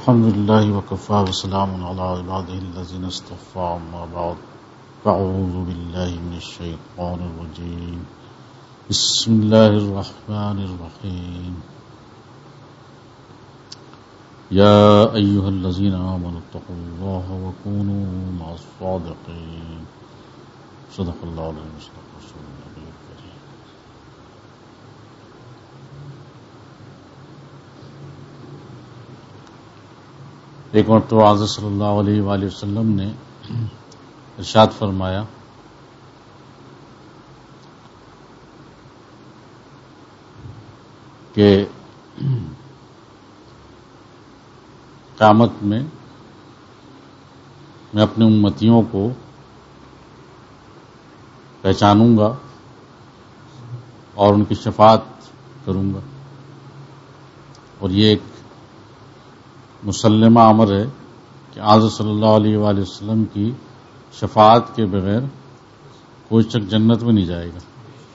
الحمد لله وكفى وسلام على عباده الذين اصطفى أما بعد فأعوذ بالله من الشيطان الرجيم بسم الله الرحمن الرحيم يا أيها الذين آمنوا اتقوا الله وكونوا مع الصادقين صدق الله العظيم وصدق رسوله النبي الكريم. ایک مرتبہ حضرت صلی اللہ علیہ وآلہ وسلم نے ارشاد فرمایا کہ قیامت میں اپنے امتیوں کو پہچانوں گا اور ان کی شفاعت کروں گا، اور یہ ایک مسلمہ امر ہے کہ حضرت صلی اللہ علیہ وآلہ وسلم کی شفاعت کے بغیر کوئی شخص جنت میں نہیں جائے گا.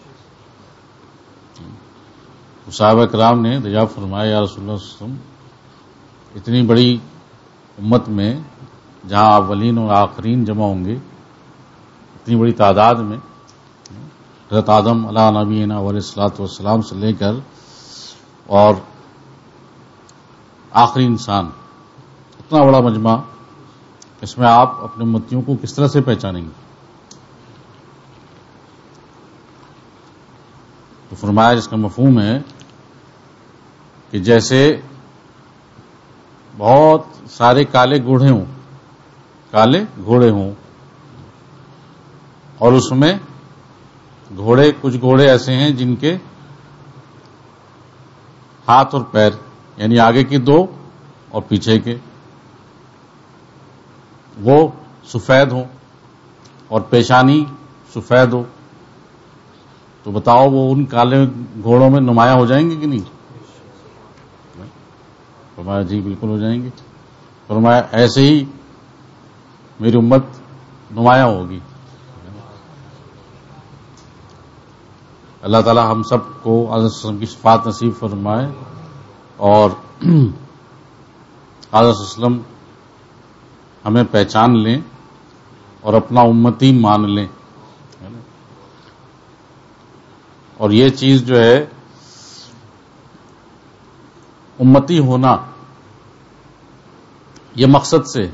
صحابہ کرام نے دریافت فرمایا یا رسول اللہ صلی اللہ علیہ وسلم، اتنی بڑی امت میں جہاں اولین اور آخرین جمع ہوں گے، اتنی بڑی تعداد میں حضرت آدم علیہ نبینا علیہ الصلوۃ والسلام سے لے کر اور آخری انسان، اتنا بڑا مجمع، اس میں آپ اپنے امتیوں کو کس طرح سے پہچانیں گے؟ تو فرمایا جس کا مفہوم ہے کہ جیسے بہت سارے کالے گھوڑے ہوں اور اس میں کچھ گھوڑے ایسے ہیں جن کے ہاتھ اور پیر، یعنی آگے کے دو اور پیچھے کے، وہ سفید ہوں اور پیشانی سفید ہو، تو بتاؤ وہ ان کالے گھوڑوں میں نمایاں ہو جائیں گے کہ نہیں؟ فرمایا جی بالکل ہو جائیں گے. فرمایا ایسے ہی میری امت نمایاں ہوگی. اللہ تعالی ہم سب کو حضرت صلی اللہ علیہ وسلم کی شفاعت نصیب فرمائے اور حضرت صلی اللہ علیہ وسلم ہمیں پہچان لیں اور اپنا امتی مان لیں. اور یہ چیز جو ہے امتی ہونا، یہ مقصد سے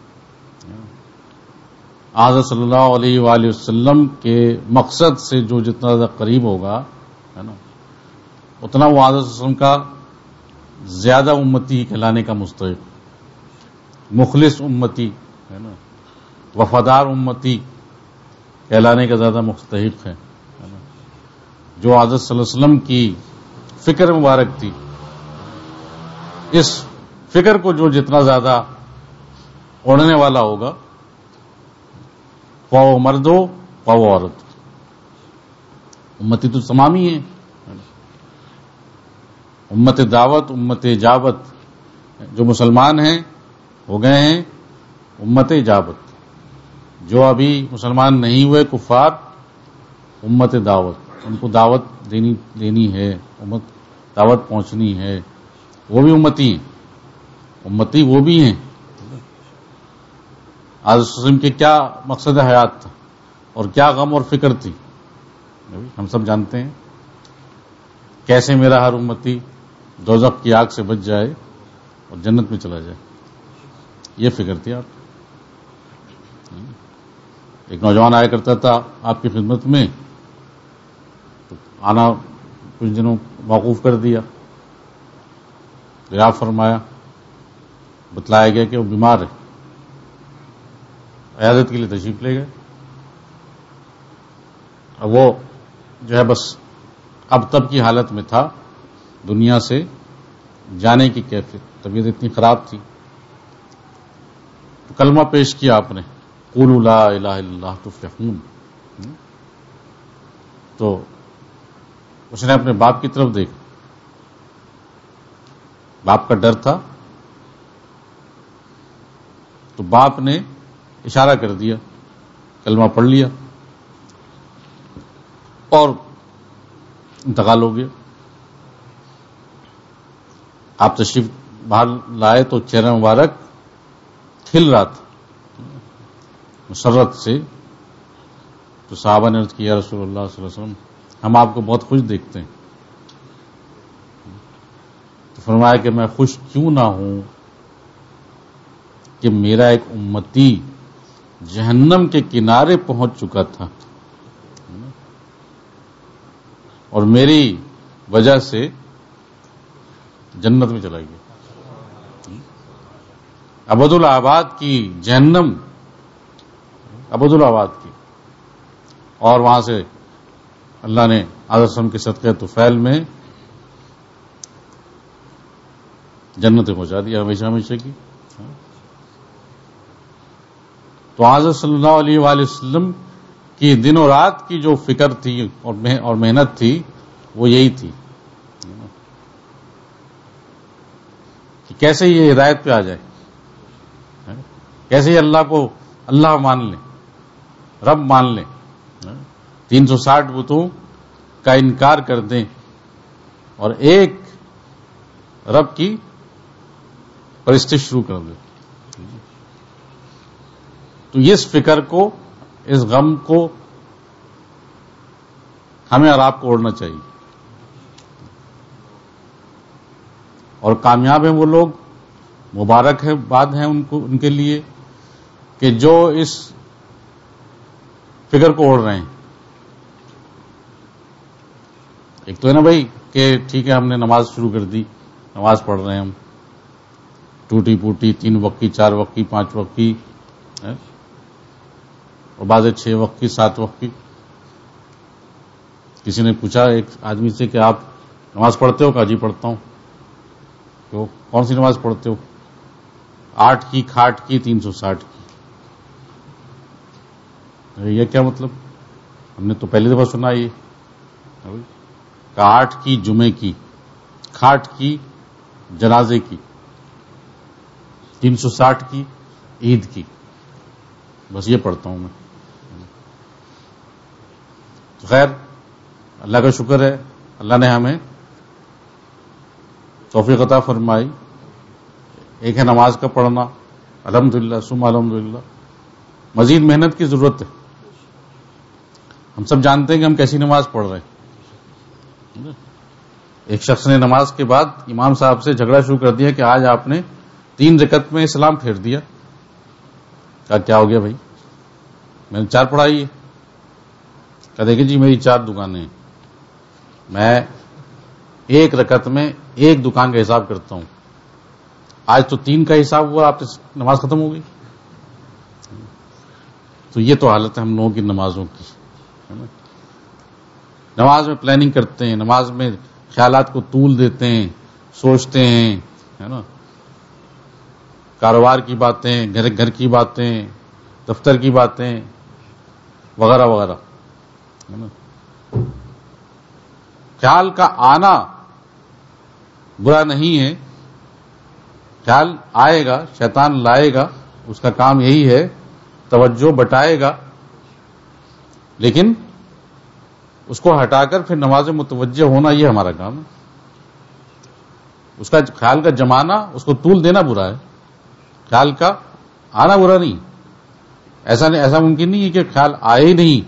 حضرت صلی اللہ علیہ وآلہ وسلم کے مقصد سے جو جتنا زیادہ قریب ہوگا ہے نا، اتنا وہ حضرت صلی اللہ علیہ وسلم کا زیادہ امتی کہلانے کا مستحق، مخلص امتی ہے نا، وفادار امتی کہلانے کا زیادہ مستحق ہے نا. جو حضرت صلی اللہ علیہ وسلم کی فکر مبارک تھی، اس فکر کو جو جتنا زیادہ اوڑھنے والا ہوگا، خواہ مرد ہو خواہ عورت، امتی تو تمام ہی ہیں. امت دعوت، امت اجابت، جو مسلمان ہیں ہو گئے ہیں امت اجابت، جو ابھی مسلمان نہیں ہوئے کفار، امت دعوت، ان کو دعوت دینی ہے، دعوت پہنچنی ہے، وہ بھی امتی ہیں. امتی وہ بھی ہیں. حضرت صلی اللہ علیہ وسلم کے کیا مقصد حیات تھا اور کیا غم اور فکر تھی، ہم سب جانتے ہیں. کیسے میرا ہر امتی دوزخ کی آگ سے بچ جائے اور جنت میں چلا جائے، یہ فکر تھی آپ. ایک نوجوان آیا کرتا تھا آپ کی خدمت میں، تو آنا کچھ دنوں موقوف کر دیا، دریافت فرمایا، بتلایا گیا کہ وہ بیمار ہے، عیادت کے لیے تشریف لے گئے. اب وہ جو ہے بس اب تب کی حالت میں تھا، دنیا سے جانے کی کیفیت، طبیعت اتنی خراب تھی. تو کلمہ پیش کیا آپ نے، قولوا لا الہ الا اللہ تفلحون. تو اس نے اپنے باپ کی طرف دیکھا، باپ کا ڈر تھا، تو باپ نے اشارہ کر دیا، کلمہ پڑھ لیا اور انتقال ہو گیا. آپ تشریف باہر لائے تو چہرہ مبارک کھل رہا تھا مسرت سے. تو صحابہ نے عرض کیا رسول اللہ صلی اللہ علیہ وسلم ہم آپ کو بہت خوش دیکھتے ہیں. تو فرمایا کہ میں خوش کیوں نہ ہوں کہ میرا ایک امتی جہنم کے کنارے پہنچ چکا تھا اور میری وجہ سے جنت میں چلا گیا. ابدالآباد کی جہنم، ابدالآباد کی، اور وہاں سے اللہ نے حضرت وسلم کے صدقے طفیل میں جنت میں پہنچا دیا ہمیشہ ہمیشہ کی. تو حضرت صلی اللہ علیہ وآلہ وسلم کی دن و رات کی جو فکر تھی اور محنت تھی وہ یہی تھی کہ کیسے یہ ہدایت پہ آ جائے، کیسے یہ اللہ کو اللہ مان لیں، رب مان لیں، 360 بتوں کا انکار کر دیں اور ایک رب کی پرستش شروع کر دیں. تو اس فکر کو، اس غم کو ہمیں اور آپ کو اوڑھنا چاہیے. اور کامیاب ہیں وہ لوگ، مبارک ہے بات ہے ان کے لیے کہ جو اس فکر کو اوڑھ رہے ہیں. ایک تو ہے نا بھائی کہ ٹھیک ہے ہم نے نماز شروع کر دی، نماز پڑھ رہے ہیں ہم، ٹوٹی پوٹی 3 وقت کی، 4 وقت کی، 5 وقت کی، اور بعض 6 وقت کی، 7 وقت کی. کسی نے پوچھا ایک آدمی سے کہ آپ نماز پڑھتے ہو؟ کہا جی پڑھتا ہوں. تو کون سی نماز پڑھتے ہو؟ 8 کی، کھاٹ کی، 360 کی. یہ کیا مطلب؟ ہم نے تو پہلی دفعہ سنا یہ. کہ 8 کی جمعے کی، کھاٹ کی جنازے کی، 360 کی عید کی. بس یہ پڑھتا ہوں میں. تو خیر اللہ کا شکر ہے، اللہ نے ہمیں توفیق عطا فرمائی. ایک ہے نماز کا پڑھنا، الحمدللہ ثم الحمدللہ. مزید محنت کی ضرورت ہے. ہم سب جانتے ہیں کہ ہم کیسی نماز پڑھ رہے ہیں. ایک شخص نے نماز کے بعد امام صاحب سے جھگڑا شروع کر دیا کہ آج آپ نے 3 رکعت میں سلام پھیر دیا. کہا کیا ہو گیا بھائی؟ میں نے 4 پڑھائی ہے. کہا دیکھیں جی میری 4 دکانیں ہیں، میں 1 رکعت میں 1 دکان کا حساب کرتا ہوں. آج تو 3 کا حساب ہوا، آپ سے نماز ختم ہو گئی. تو یہ تو حالت ہے ہم لوگوں کی نمازوں کی. نماز میں پلاننگ کرتے ہیں، نماز میں خیالات کو طول دیتے ہیں، سوچتے ہیں، ہے نا، کاروبار کی باتیں، گھر کی باتیں، دفتر کی باتیں وغیرہ وغیرہ. خیال کا آنا برا نہیں ہے، خیال آئے گا، شیطان لائے گا، اس کا کام یہی ہے، توجہ بٹائے گا، لیکن اس کو ہٹا کر پھر نماز میں متوجہ ہونا یہ ہمارا کام ہے. اس کا خیال کا جمانا، اس کو طول دینا برا ہے، خیال کا آنا برا نہیں. ایسا ممکن نہیں ہے کہ خیال آئے ہی نہیں.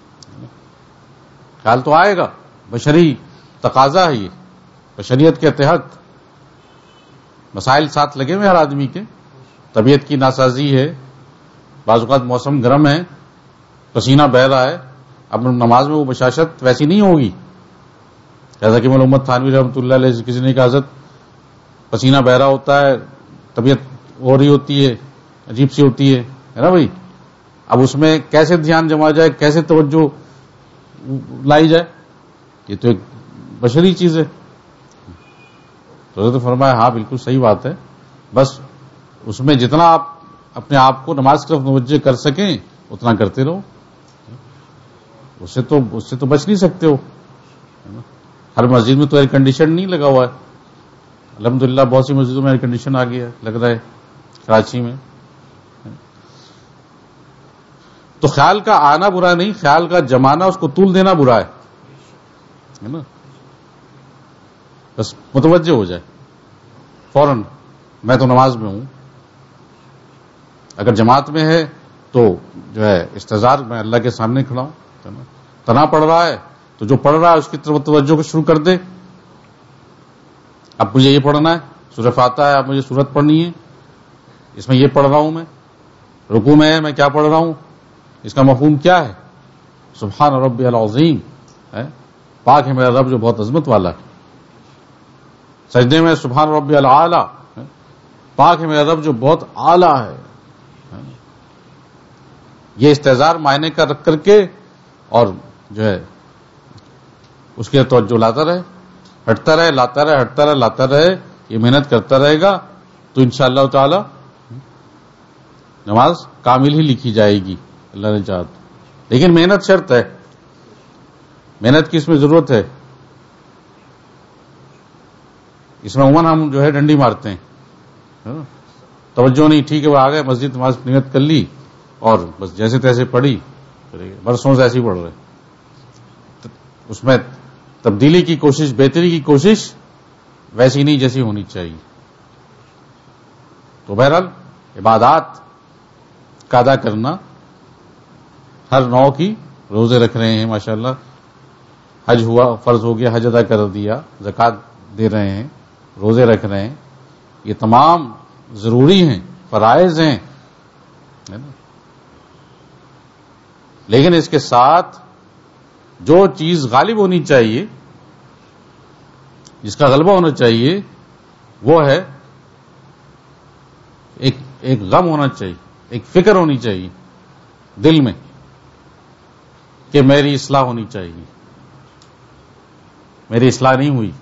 خیال تو آئے گا، بشری تقاضا ہے، یہ بشریت کے تحت مسائل ساتھ لگے ہوئے ہر آدمی کے. طبیعت کی ناسازی ہے، بعض اوقات موسم گرم ہے، پسینہ بہہ رہا ہے. اب نماز میں وہ بشاشت ویسی نہیں ہوگی. جیسا کہ مولانا محمد تھانوی رحمۃ اللہ علیہ سے کسی نے کہا حضرت پسینہ بہ رہا ہوتا ہے، طبیعت ہو رہی ہوتی ہے، عجیب سی ہوتی ہے نا بھائی. اب اس میں کیسے دھیان جما جائے، کیسے توجہ لائی جائے، یہ تو ایک بشری چیز ہے. تو حضرت فرمایا ہاں بالکل صحیح بات ہے، بس اس میں جتنا آپ اپنے آپ کو نماز کی طرف متوجہ کر سکیں اتنا کرتے رہو. اس سے تو بچ نہیں سکتے ہو. ہر مسجد میں تو ایئر کنڈیشن نہیں لگا ہوا ہے. الحمدللہ بہت سی مسجدوں میں ایئر کنڈیشن آ گیا ہے، لگ رہا ہے کراچی میں. تو خیال کا آنا برا نہیں، خیال کا جمانا، اس کو طول دینا برا ہے نا. بس متوجہ ہو جائے فوراً میں تو نماز میں ہوں. اگر جماعت میں ہے تو جو ہے استظہار میں اللہ کے سامنے کھڑا ہوں. تنا پڑھ رہا ہے تو جو پڑھ رہا ہے اس کی طرف توجہ کو شروع کر دے. اب مجھے یہ پڑھنا ہے، سورہ فاتحہ ہے، اب مجھے سورت پڑھنی ہے، اس میں یہ پڑھ رہا ہوں، میں رکوع میں ہے، میں کیا پڑھ رہا ہوں، اس کا مفہوم کیا ہے؟ سبحان ربی العظیم ہے، پاک ہے میرا رب جو بہت عظمت والا ہے. سجدے میں سبحان ربی العالی، پاک ہے میرا رب جو بہت اعلیٰ ہے. یہ استحضار معنی کا رکھ کر کے اور جو ہے اس کے توجہ لاتا رہے، ہٹتا رہے، لاتا رہے، ہٹتا رہے، لاتا رہے، یہ محنت کرتا رہے گا تو انشاءاللہ تعالی نماز کامل ہی لکھی جائے گی اللہ نے چاہا تو. لیکن محنت شرط ہے. محنت کی اس میں ضرورت ہے. اس میں عموماً ہم جو ہے ڈنڈی مارتے ہیں، توجہ نہیں، ٹھیک ہے وہ آ گئے مسجد، نماز نیت کر لی اور بس جیسے تیسے پڑھی، برسوں سے ایسے ہی پڑھ رہے. اس میں تبدیلی کی کوشش، بہتری کی کوشش ویسی نہیں جیسی ہونی چاہیے. تو بہرحال عبادات کا ادا کرنا، ہر نوع کی، روزے رکھ رہے ہیں ماشاءاللہ، حج ہوا، فرض ہو گیا، حج ادا کر دیا، زکوٰۃ دے رہے ہیں، روزے رکھ رہے ہیں، یہ تمام ضروری ہیں، فرائض ہیں. لیکن اس کے ساتھ جو چیز غالب ہونی چاہیے، جس کا غلبہ ہونا چاہیے، وہ ہے ایک غم ہونا چاہیے، ایک فکر ہونی چاہیے دل میں کہ میری اصلاح ہونی چاہیے. میری اصلاح نہیں ہوئی،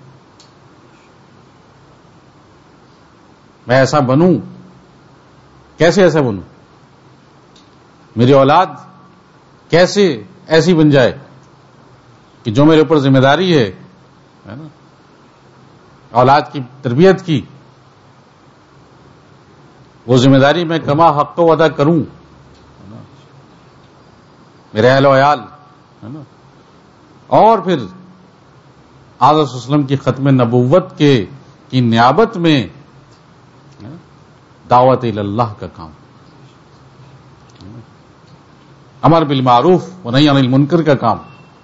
میں ایسا بنوں، کیسے ایسا بنوں، میری اولاد کیسے ایسی بن جائے کہ جو میرے اوپر ذمہ داری ہے نا اولاد کی تربیت کی، وہ ذمہ داری میں کما حق کو ادا کروں، میرے اہل و عیال ہے نا. اور پھر آدھا وسلم کی ختم نبوت کی نیابت میں دعوت اللہ کا کام، امر بالمعروف و نہی عن المنکر کا کام،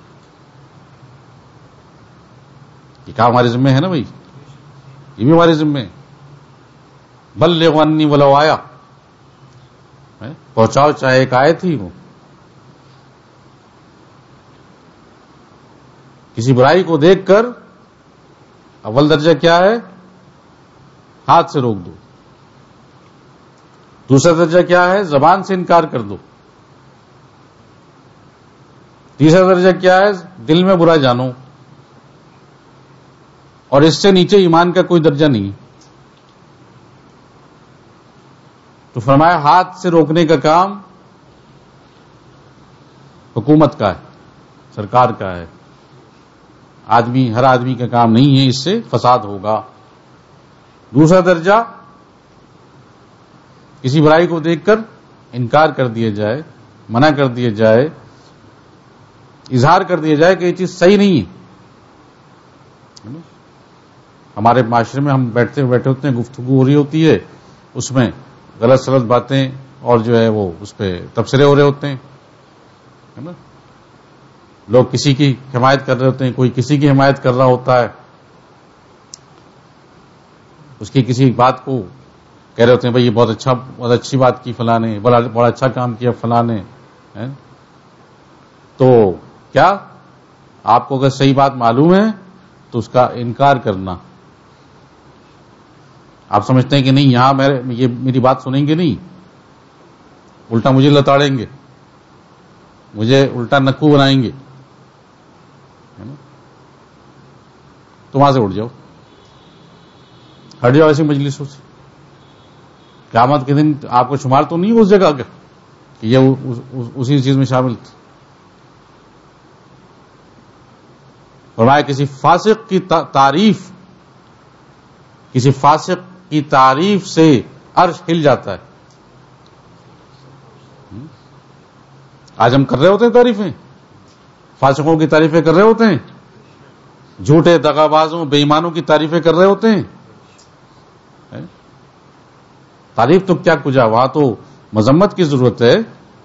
یہ کام ہمارے ذمہ ہے نا بھائی، یہ بھی ہمارے ذمہ ہے. بلغ انی ولو آیا، پہنچاؤ چاہے ایک آیت ہی وہ. کسی برائی کو دیکھ کر اول درجہ کیا ہے؟ ہاتھ سے روک دو. دوسرا درجہ کیا ہے؟ زبان سے انکار کر دو. تیسرا درجہ کیا ہے؟ دل میں برا جانو. اور اس سے نیچے ایمان کا کوئی درجہ نہیں. تو فرمایا ہاتھ سے روکنے کا کام حکومت کا ہے، سرکار کا ہے، ہر آدمی کا کام نہیں ہے، اس سے فساد ہوگا. دوسرا درجہ کسی برائی کو دیکھ کر انکار کر دیا جائے، منع کر دیا جائے، اظہار کر دیا جائے کہ یہ چیز صحیح نہیں ہے. ہمارے معاشرے میں ہم بیٹھے ہوتے ہیں، گفتگو ہو رہی ہوتی ہے، اس میں غلط سلط باتیں اور جو ہے وہ اس پہ تبصرے ہو رہے ہوتے ہیں نا. لوگ کسی کی حمایت کر رہے ہوتے ہیں، کوئی کسی کی حمایت کر رہا ہوتا ہے، اس کی کسی بات کو کہہ رہے ہوتے ہیں بھائی یہ بہت اچھی بات کی فلاں نے، بڑا اچھا کام کیا فلاں نے. تو کیا آپ کو اگر صحیح بات معلوم ہے تو اس کا انکار کرنا. آپ سمجھتے ہیں کہ نہیں یہاں یہ میری بات سنیں گے نہیں، الٹا مجھے لتاڑیں گے، مجھے الٹا نکو بنائیں گے، تو وہاں سے اٹھ جاؤ، ہٹ جاؤ ایسی مجلسوں سے. قیامت کے دن آپ کو شمار تو نہیں اس جگہ کا کہ یہ اسی چیز میں شامل تھے. فرمایا کسی فاسق کی تعریف سے عرش ہل جاتا ہے. آج ہم کر رہے ہوتے ہیں تعریفیں، فاسقوں کی تعریفیں کر رہے ہوتے ہیں، جھوٹے دغابازوں بے ایمانوں کی تعریفیں کر رہے ہوتے ہیں. تعریف تو کیا کجا، وہاں تو مذمت کی ضرورت ہے.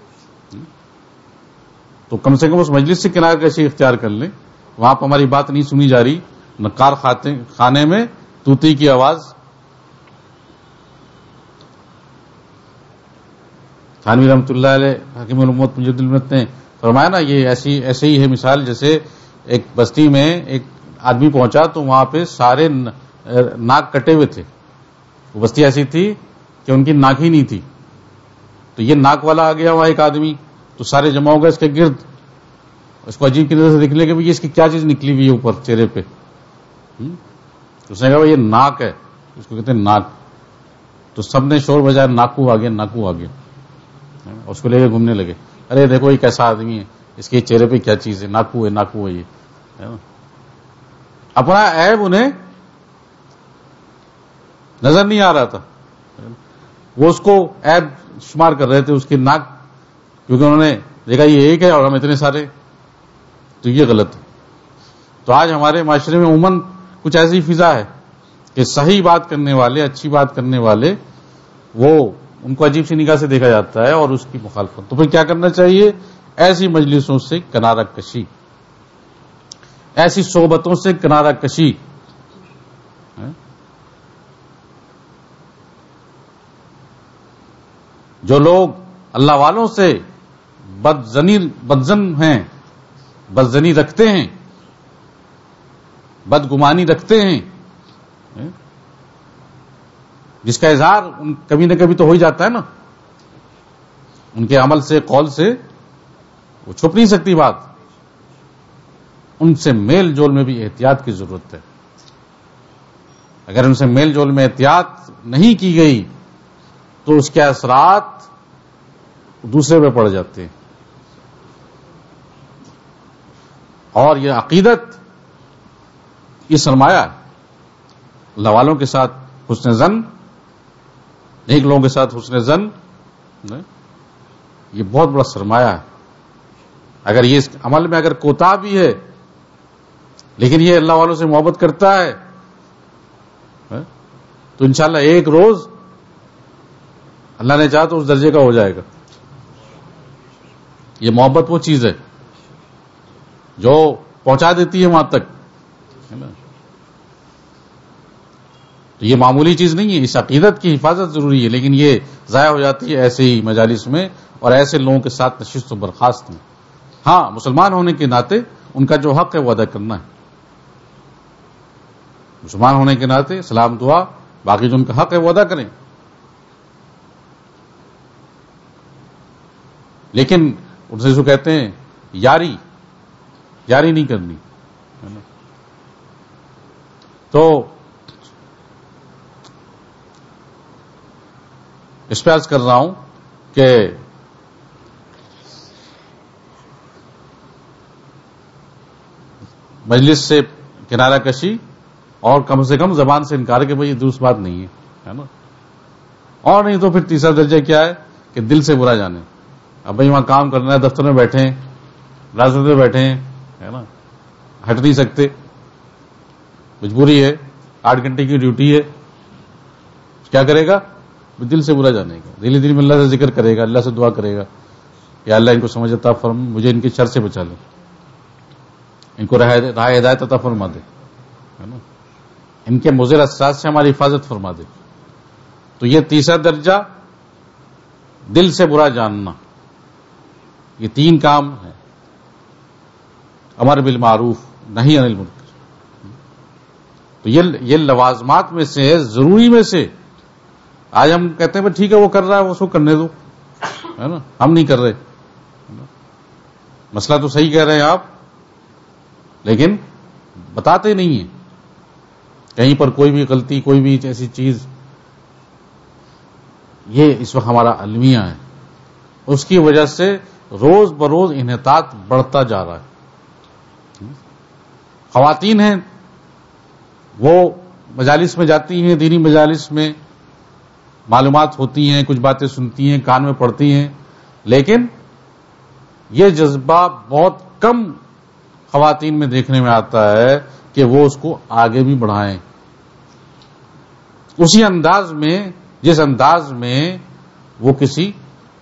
تو کم سے کم اس مجلس سے کنارہ کشی اختیار کر لیں. وہاں پہ ہماری بات نہیں سنی جا رہی، نقار خانے میں طوطی کی آواز. تھانوی رحمۃ اللہ علیہ حکیم الامت مجد المت نے فرمایا نا، یہ ایسے ہی ہے مثال جیسے ایک بستی میں ایک آدمی پہنچا تو وہاں پہ سارے ناک کٹے ہوئے تھے. وہ بستی ایسی تھی کہ ان کی ناک ہی نہیں تھی. تو یہ ناک والا آ گیا وہاں ایک آدمی، تو سارے جمع ہو گئے اس کے گرد. اس کو عجیب کی نظر سے دیکھنے لگے کہ اس کی کیا چیز نکلی ہوئی ہے اوپر چہرے پہ. اس نے کہا یہ ناک ہے، اس کو کہتے ہیں ناک. تو سب نے شور بجایا، ناکو آ گیا، ناکو آ گیا. اس کو لے کے گھومنے لگے، ارے دیکھو یہ کیسا آدمی ہے، اس کے چہرے پہ کیا چیز ہے، ناکو ہے، ناکو ہے. یہ اپنا عیب انہیں نظر نہیں آ رہا تھا، وہ اس کو عیب شمار کر رہے تھے اس کی ناک، کیونکہ انہوں نے دیکھا یہ ایک ہے اور ہم اتنے سارے. تو یہ غلط ہے. تو آج ہمارے معاشرے میں عموماً کچھ ایسی فضا ہے کہ صحیح بات کرنے والے، اچھی بات کرنے والے، وہ ان کو عجیب سی نگاہ سے دیکھا جاتا ہے اور اس کی مخالفت. تو پھر کیا کرنا چاہیے؟ ایسی مجلسوں سے کنارہ کشی، ایسی صحبتوں سے کنارہ کشی. جو لوگ اللہ والوں سے بدظن ہیں، بدظنی رکھتے ہیں، بدگمانی رکھتے ہیں، جس کا اظہار کبھی نہ کبھی تو ہو ہی جاتا ہے نا، ان کے عمل سے، قول سے وہ چھپ نہیں سکتی بات. ان سے میل جول میں بھی احتیاط کی ضرورت ہے. اگر ان سے میل جول میں احتیاط نہیں کی گئی تو اس کے اثرات دوسرے پہ پڑ جاتے ہیں. اور یہ عقیدت، یہ سرمایہ ہے. اللہ والوں کے ساتھ حسن ظن، نیک لوگوں کے ساتھ حسن ظن، یہ بہت بڑا سرمایہ ہے. اگر یہ اس عمل میں اگر کوتاہ بھی ہے لیکن یہ اللہ والوں سے محبت کرتا ہے تو انشاءاللہ ایک روز اللہ نے چاہا تو اس درجے کا ہو جائے گا. یہ محبت وہ چیز ہے جو پہنچا دیتی ہے وہاں تک. تو یہ معمولی چیز نہیں ہے. اس عقیدت کی حفاظت ضروری ہے، لیکن یہ ضائع ہو جاتی ہے ایسے ہی مجالس میں اور ایسے لوگوں کے ساتھ نشست و برخاست میں. ہاں، مسلمان ہونے کے ناطے ان کا جو حق ہے وہ ادا کرنا ہے. مسلمان ہونے کے ناطے سلام دعا، باقی جو ان کا حق ہے وہ ادا کریں. لیکن ان سے جو کہتے ہیں یاری نہیں کرنی. تو اس پہ عرض کر رہا ہوں کہ مجلس سے کنارہ کشی اور کم سے کم زبان سے انکار کہ بھئی یہ درست بات نہیں ہے نا. اور نہیں تو پھر تیسرا درجہ کیا ہے کہ دل سے برا جانے. اب بھئی وہاں کام کرنا ہے، دفتر میں بیٹھے ہیں، ملازمت میں بیٹھے ہیں، ہے نا، ہٹ نہیں سکتے، مجبوری ہے، 8 گھنٹے کی ڈیوٹی ہے. کیا کرے گا؟ دل سے برا جانے کا. دل میں اللہ سے ذکر کرے گا، اللہ سے دعا کرے گا، یا اللہ ان کو سمجھ عطا فرما، مجھے ان کے شر سے بچا لے، ان کو راہ ہدایت عطا فرما دے، ہے نا، ان کے مضر اثرات سے ہماری حفاظت فرما دے. تو یہ تیسرا درجہ دل سے برا جاننا. یہ 3 کام ہیں، امر بالمعروف، نہی عن المنکر. تو یہ لوازمات میں سے، ضروری میں سے. آج ہم کہتے ہیں ٹھیک ہے وہ کر رہا ہے، وہ اس کو کرنے دو، ہے نا، ہم نہیں کر رہے. مسئلہ تو صحیح کہہ رہے ہیں آپ، لیکن بتاتے نہیں ہیں. کہیں پر کوئی بھی غلطی، کوئی بھی ایسی چیز، یہ اس وقت ہمارا المیہ ہے. اس کی وجہ سے روز بروز انحطاط بڑھتا جا رہا ہے. خواتین ہیں، وہ مجالس میں جاتی ہیں، دینی مجالس میں معلومات ہوتی ہیں، کچھ باتیں سنتی ہیں، کان میں پڑتی ہیں، لیکن یہ جذبہ بہت کم خواتین میں دیکھنے میں آتا ہے کہ وہ اس کو آگے بھی بڑھائیں. اسی انداز میں جس انداز میں وہ کسی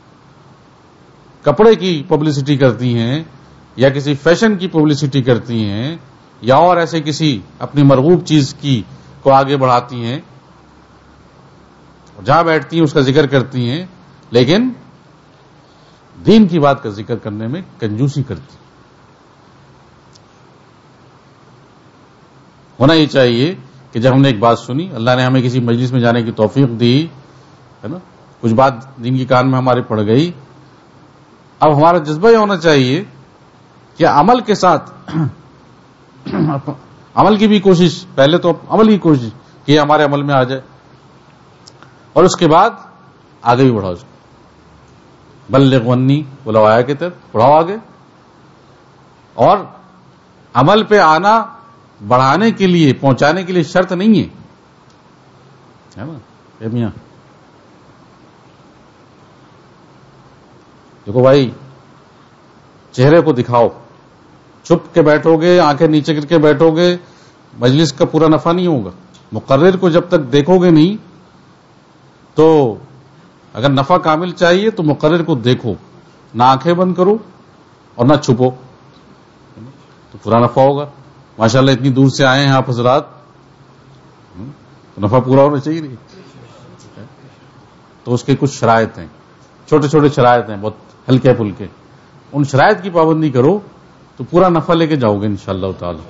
کپڑے کی پبلسٹی کرتی ہیں یا کسی فیشن کی پبلسٹی کرتی ہیں یا اور ایسے کسی اپنی مرغوب چیز کی کو آگے بڑھاتی ہیں، جہاں بیٹھتی ہیں اس کا ذکر کرتی ہیں، لیکن دین کی بات کا ذکر کرنے میں کنجوسی کرتی ہیں۔ ہونا یہ چاہیے کہ جب ہم نے ایک بات سنی، اللہ نے ہمیں کسی مجلس میں جانے کی توفیق دی ہے نا، کچھ بات دین کی کان میں ہمارے پڑ گئی، اب ہمارا جذبہ یہ ہونا چاہیے کہ عمل کے ساتھ عمل کی بھی کوشش، پہلے تو عمل کی کوشش کہ یہ ہمارے عمل میں آ جائے، اور اس کے بعد آگے بھی بڑھاؤ اس کو، بلغ عنی ولو آیا کے تحت بڑھاؤ آگے، اور عمل پہ آنا بڑھانے کے لیے، پہنچانے کے لیے شرط نہیں ہے نا۔ اے میاں دیکھو بھائی، چہرے کو دکھاؤ، چھپ کے بیٹھو گے، آنکھیں نیچے کر کے بیٹھو گے، مجلس کا پورا نفع نہیں ہوگا۔ مقرر کو جب تک دیکھو گے نہیں تو اگر نفع کامل چاہیے تو مقرر کو دیکھو، نہ آنکھیں بند کرو اور نہ چھپو، تو پورا نفع ہوگا۔ ماشاءاللہ اتنی دور سے آئے ہیں آپ حضرات، تو نفع پورا ہونا چاہیے نہیں؟ تو اس کے کچھ شرائط ہیں، چھوٹے چھوٹے شرائط ہیں، بہت ہلکے پھلکے، ان شرائط کی پابندی کرو تو پورا نفع لے کے جاؤ گے انشاءاللہ تعالی۔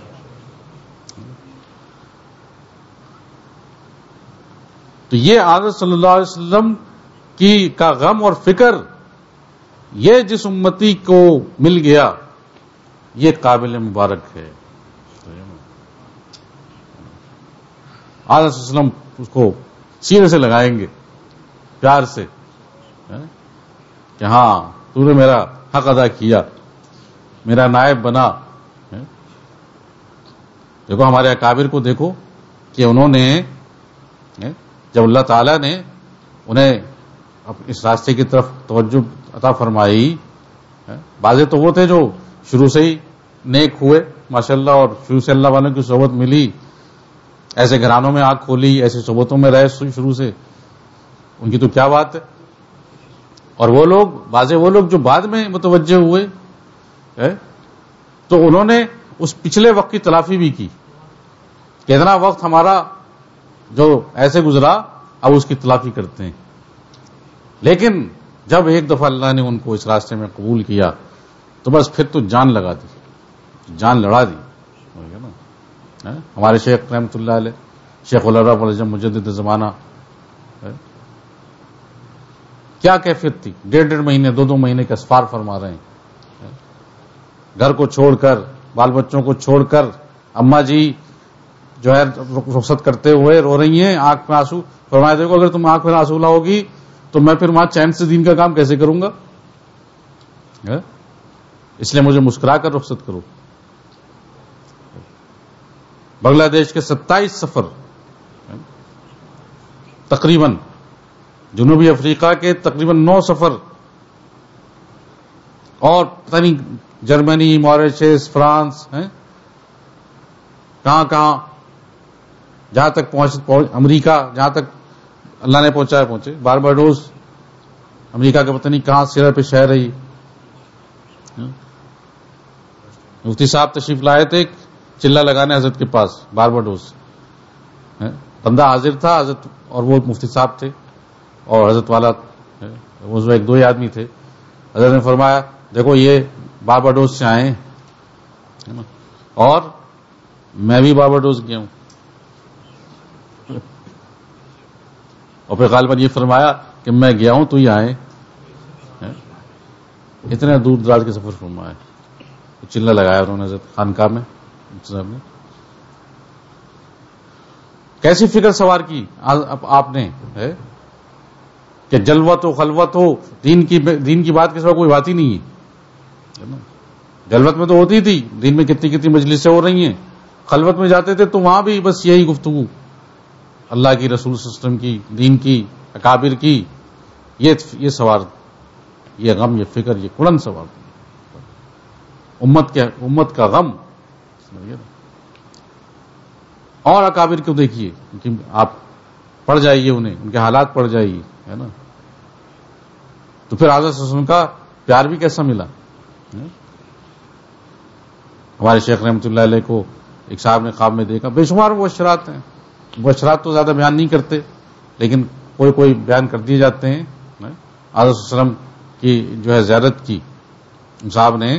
تو یہ حضرت صلی اللہ علیہ وسلم کا غم اور فکر، یہ جس امتی کو مل گیا یہ قابل مبارک ہے۔ حضرت صلی اللہ علیہ وسلم اس کو سینے سے لگائیں گے پیار سے کہ ہاں تو نے میرا حق ادا کیا، میرا نائب بنا۔ دیکھو ہمارے اکابر کو دیکھو کہ انہوں نے جب اللہ تعالیٰ نے انہیں اس راستے کی طرف توجہ عطا فرمائی، بعضے تو وہ تھے جو شروع سے ہی نیک ہوئے ماشاءاللہ، اور شروع سے اللہ والوں کی صحبت ملی، ایسے گھرانوں میں آنکھ کھولی، ایسی صحبتوں میں رہے شروع سے، ان کی تو کیا بات ہے۔ اور وہ لوگ، بعضے وہ لوگ جو بعد میں متوجہ ہوئے تو انہوں نے اس پچھلے وقت کی تلافی بھی کی کہ اتنا وقت ہمارا جو ایسے گزرا، اب اس کی تلافی کرتے ہیں۔ لیکن جب ایک دفعہ اللہ نے ان کو اس راستے میں قبول کیا تو بس پھر تو جان لگا دی، جان لڑا دی۔ ہمارے شیخ رحمۃ اللہ علیہ، شیخ العرب العجم مجدد زمانہ، کیا کیفیت تھی، 1.5 مہینے 2 مہینے کا اسفار فرما رہے ہیں، گھر کو چھوڑ کر، بال بچوں کو چھوڑ کر، اماں جی جو ہے رخصت کرتے ہوئے رو رہی ہیں، آنکھ میں آنسو، فرمایا دیکھو اگر تم آنکھ میں آنسو لاؤ گی تو میں پھر وہاں چین سے دین کا کام کیسے کروں گا، اس لیے مجھے مسکرا کر رخصت کرو۔ بنگلہ دیش کے 27 سفر تقریباً، جنوبی افریقہ کے تقریباً 9 سفر، اور پتہ نہیں جرمنی، ماریشس، فرانس، کہاں کہاں، جہاں تک پہنچ امریکہ، جہاں تک اللہ نے پہنچایا پہنچے، بارباڈوس، امریکہ کا پتہ نہیں کہاں سرے پہ شہر رہی۔ مفتی صاحب تشریف لائے تھے چلہ لگانے حضرت کے پاس، بارباڈوس، بندہ حاضر تھا حضرت، اور وہ مفتی صاحب تھے اور حضرت والا، وہ 1-2 ہی آدمی تھے۔ حضرت نے فرمایا دیکھو یہ بارباڈوس سے آئے ہیں اور میں بھی بارباڈوس گیا ہوں، اور پھر غالباً یہ فرمایا کہ میں گیا ہوں تو ہی آئے، اتنے دور دراز کے سفر فرمایا، چلہ لگایا انہوں نے حضرت خانقاہ میں۔ کیسی فکر سوار کی آپ نے کہ جلوت ہو خلوت ہو، دین کی بات کے سوا کوئی بات ہی نہیں ہے۔ جلوت میں تو ہوتی تھی، دین میں کتنی کتنی مجلسیں ہو رہی ہیں، خلوت میں جاتے تھے تو وہاں بھی بس یہی گفتگو، اللہ کی، رسول صلی اللہ علیہ وسلم کی، دین کی، اکابر کی، یہ سوار، یہ غم، یہ فکر، یہ کڑن سوار، امت کا غم۔ اور اکابر کو دیکھیے، کیونکہ آپ پڑ جائیے انہیں، ان کے حالات پڑ جائیے، ہے نا. تو پھر حضرت صلی اللہ علیہ وسلم کا پیار بھی کیسا ملا. ہمارے شیخ رحمۃ اللہ علیہ کو ایک صاحب نے خواب میں دیکھا. بے شمار مبشرات ہیں، مبشرات تو زیادہ بیان نہیں کرتے لیکن کوئی بیان کر دیے جاتے ہیں. حضرت صلی اللہ علیہ وسلم کی جو ہے زیارت کی صاحب نے،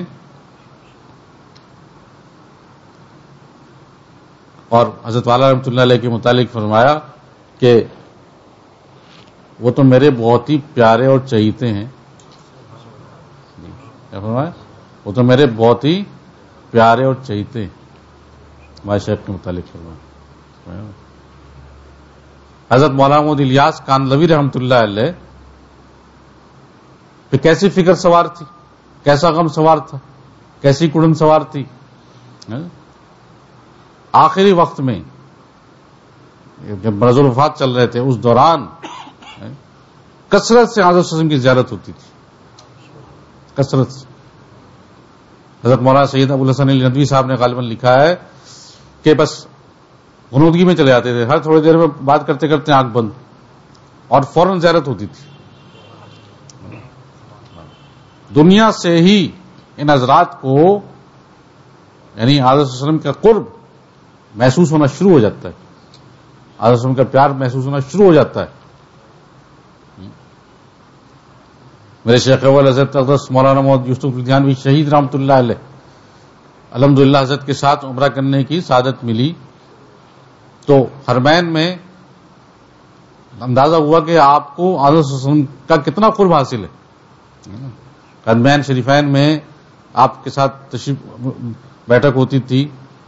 اور حضرت والا رحمۃ اللہ علیہ کے متعلق فرمایا کہ وہ تو میرے بہت ہی پیارے اور چہیتے ہیں. کیا فرمایا؟ وہ تو میرے بہت ہی پیارے اور چہیتے ہیں. ہمارے شیخ کے متعلق فرمایا. حضرت مولانا محمد الیاس کاندلوی رحمۃ اللہ علیہ پہ کیسی فکر سوار تھی، کیسا غم سوار تھا، کیسی کڑن سوار تھی. آخری وقت میں جب مرض الوفات چل رہے تھے اس دوران کثرت سے حضرت صلی اللہ علیہ وسلم کی زیارت ہوتی تھی، کثرت سے. حضرت مولانا سید ابو الحسن ندوی صاحب نے غالباً لکھا ہے کہ بس غنودگی میں چلے جاتے تھے، ہر تھوڑی دیر میں بات کرتے کرتے آنکھ بند، اور فوراً زیارت ہوتی تھی. دنیا سے ہی ان حضرات کو یعنی حضرت صلی اللہ علیہ وسلم کا قرب محسوس ہونا شروع ہو جاتا ہے، حضرت صلی اللہ علیہ وسلم کا پیار محسوس ہونا شروع ہو جاتا ہے. میرے شیخ اول حضرت اقدس مولانا محمد یوسف لدھیانوی شہید رحمۃ اللہ علیہ الحمدللہ حضرت کے ساتھ عمرہ کرنے کی سعادت ملی تو حرمین میں اندازہ ہوا کہ آپ کو حضرت صلی اللہ علیہ وسلم کا کتنا قرب حاصل ہے. حرمین شریفین میں آپ کے ساتھ تشریف بیٹھک ہوتی تھی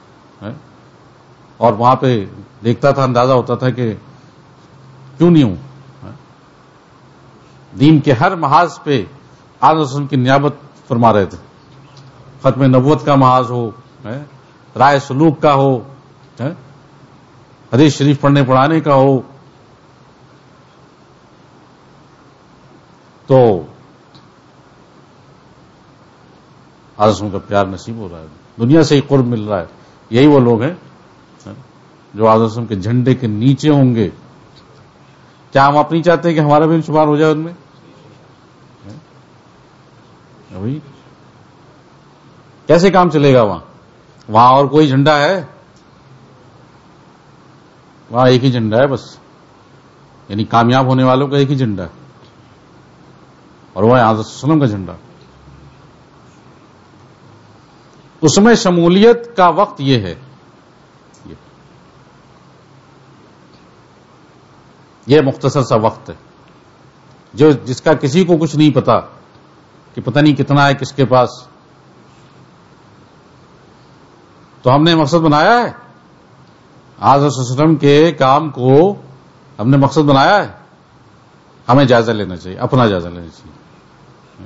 اور وہاں پہ دیکھتا تھا، اندازہ ہوتا تھا کہ کیوں نہیں ہوں. دین کے ہر محاذ پہ حضرت صلی اللہ علیہ وسلم کی نیابت فرما رہے تھے. ختم نبوت کا محاذ ہو، رائے سلوک کا ہو، حدیث شریف پڑھنے پڑھانے کا ہو، تو حضرت صلی اللہ علیہ وسلم کا پیار نصیب ہو رہا ہے، دنیا سے ہی قرب مل رہا ہے. یہی وہ لوگ ہیں جو حضرت صلی اللہ علیہ وسلم کے جھنڈے کے نیچے ہوں گے. کیا ہم اپنی چاہتے ہیں کہ ہمارا بھی شمار ہو جائے ان میں؟ کیسے کام چلے گا وہاں اور کوئی جھنڈا ہے؟ وہاں ایک ہی جھنڈا ہے بس، یعنی کامیاب ہونے والوں کا ایک ہی جھنڈا ہے اور وہ ہے حضرت صلی اللہ علیہ وسلم کا جھنڈا. اس میں شمولیت کا وقت یہ ہے، یہ مختصر سا وقت ہے جس کا کسی کو کچھ نہیں پتا کہ پتہ نہیں کتنا ہے کس کے پاس. تو ہم نے مقصد بنایا ہے حضرت صلی اللہ علیہ وسلم کے کام کو، ہم نے مقصد بنایا ہے. ہمیں جائزہ لینا چاہیے، اپنا جائزہ لینا چاہیے.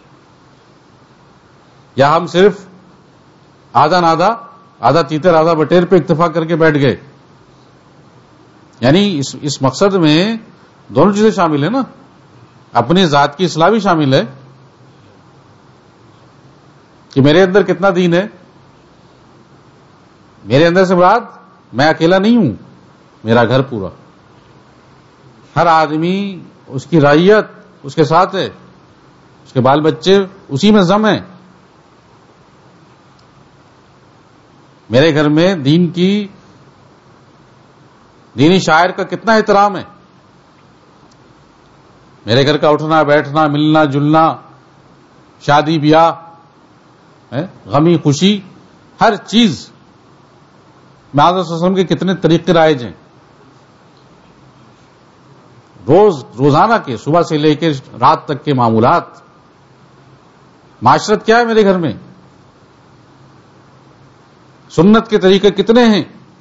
یا ہم صرف آدھا نادھا، آدھا تیتر آدھا بٹیر پہ اکتفا کر کے بیٹھ گئے. یعنی اس مقصد میں دونوں چیزیں شامل ہیں نا، اپنی ذات کی اصلاح بھی شامل ہے کہ میرے اندر کتنا دین ہے. میرے اندر سے مراد میں اکیلا نہیں ہوں، میرا گھر پورا، ہر آدمی، اس کی رعیت اس کے ساتھ ہے، اس کے بال بچے اسی میں ضم ہیں. میرے گھر میں دینی شاعر کا کتنا احترام ہے. میرے گھر کا اٹھنا بیٹھنا، ملنا جلنا، شادی بیاہ، غمی خوشی، ہر چیز میں حضرت صلی اللہ علیہ وسلم کے کتنے طریقے رائج ہیں. روزانہ کے صبح سے لے کے رات تک کے معمولات. معاشرت کیا ہے میرے گھر میں، سنت کے طریقے کتنے ہیں،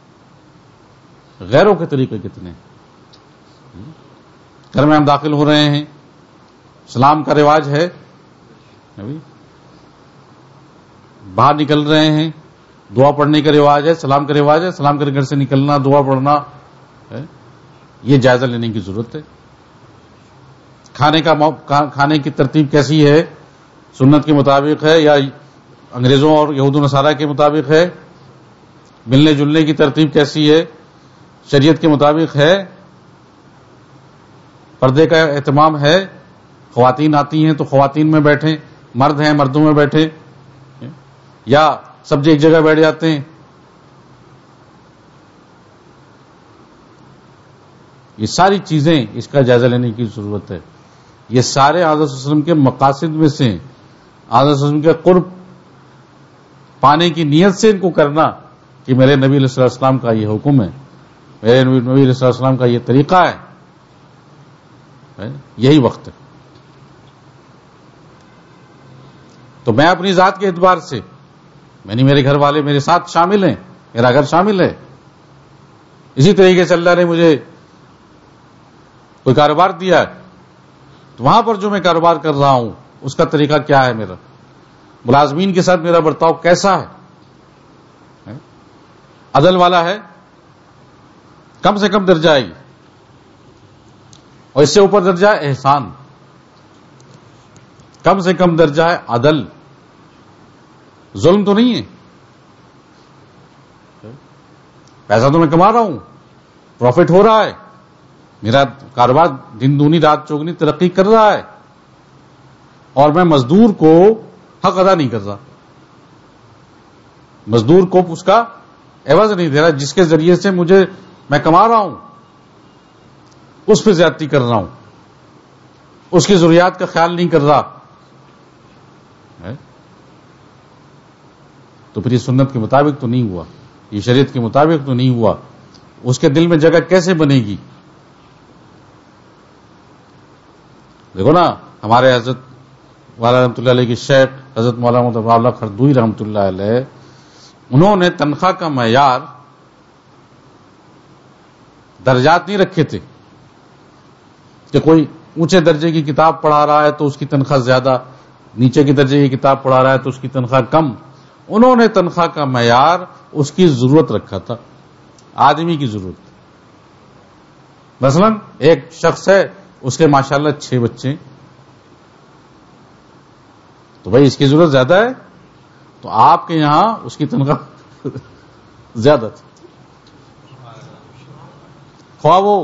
غیروں کے طریقے کتنے ہیں. گھر میں ہم داخل ہو رہے ہیں، سلام کا رواج ہے، باہر نکل رہے ہیں دعا پڑھنے کا رواج ہے، سلام کا رواج ہے، سلام کر گھر سے نکلنا، دعا پڑھنا. یہ جائزہ لینے کی ضرورت ہے. کھانے کی ترتیب کیسی ہے، سنت کے مطابق ہے یا انگریزوں اور یہود و نصارہ کے مطابق ہے؟ ملنے جلنے کی ترتیب کیسی ہے، شریعت کے مطابق ہے پردے کا اہتمام ہے، خواتین آتی ہیں تو خواتین میں بیٹھیں، مرد ہیں مردوں میں بیٹھے، یا سب ایک جگہ بیٹھ جاتے ہیں. یہ ساری چیزیں اس کا جائزہ لینے کی ضرورت ہے. یہ سارے حضرت صلی اللہ علیہ وسلم کے مقاصد میں سے، حضرت صلی اللہ علیہ وسلم کے قرب پانے کی نیت سے ان کو کرنا کہ میرے نبی علیہ السلام کا یہ حکم ہے، میرے نبی علیہ السلام کا یہ طریقہ ہے، یہی وقت ہے. تو میں اپنی ذات کے اعتبار سے، یعنی میرے گھر والے میرے ساتھ شامل ہیں، میرا گھر شامل ہے. اسی طریقے سے اللہ نے مجھے کوئی کاروبار دیا ہے تو وہاں پر جو میں کاروبار کر رہا ہوں اس کا طریقہ کیا ہے، میرا ملازمین کے ساتھ میرا برتاؤ کیسا ہے، عدل والا ہے، کم سے کم درجہ ہے، اور اس سے اوپر درجہ ہے احسان، کم سے کم درجہ ہے عدل، ظلم تو نہیں ہے. پیسہ تو میں کما رہا ہوں، پروفٹ ہو رہا ہے، میرا کاروبار دن دونی رات چوگنی ترقی کر رہا ہے، اور میں مزدور کو حق ادا نہیں کر رہا، مزدور کو اس کا عوض نہیں دے رہا، جس کے ذریعے سے میں کما رہا ہوں اس پہ زیادتی کر رہا ہوں، اس کی ضروریات کا خیال نہیں کر رہا. تو پھر یہ سنت کے مطابق تو نہیں ہوا، یہ شریعت کے مطابق تو نہیں ہوا. اس کے دل میں جگہ کیسے بنے گی؟ دیکھو نا، ہمارے حضرت والا رحمۃ اللہ علیہ کی شیخ حضرت مولانا محمد خردوی رحمۃ اللہ علیہ، انہوں نے تنخواہ کا معیار درجات نہیں رکھے تھے کہ کوئی اونچے درجے کی کتاب پڑھا رہا ہے تو اس کی تنخواہ زیادہ، نیچے کی درجے کی کتاب پڑھا رہا ہے تو اس کی تنخواہ کم. انہوں نے تنخواہ کا معیار اس کی ضرورت رکھا تھا، آدمی کی ضرورت. مثلا ایک شخص ہے، اس کے ماشاءاللہ 6 بچے، تو بھائی اس کی ضرورت زیادہ ہے، تو آپ کے یہاں اس کی تنخواہ زیادہ تھی. خواہ وہ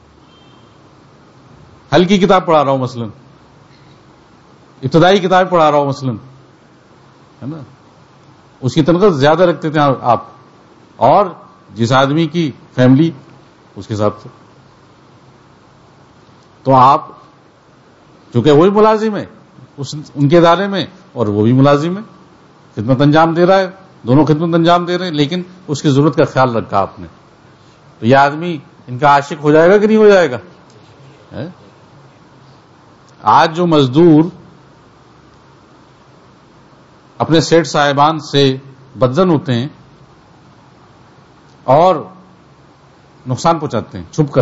ہلکی کتاب پڑھا رہا ہوں، مثلا ابتدائی کتاب پڑھا رہا ہوں مثلا، ہے نا، اس کی تنخواہ زیادہ رکھتے تھے آپ، اور جس آدمی کی فیملی اس کے حساب سے. تو آپ چونکہ وہی ملازم ہے ان کے ادارے میں، اور وہ بھی ملازم ہے، خدمت انجام دے رہا ہے، دونوں خدمت انجام دے رہے ہیں، لیکن اس کی ضرورت کا خیال رکھا آپ نے. تو یہ آدمی ان کا عاشق ہو جائے گا کہ نہیں ہو جائے گا؟ آج جو مزدور اپنے سیٹ صاحبان سے بدزن ہوتے ہیں اور نقصان پہنچاتے ہیں، چھپ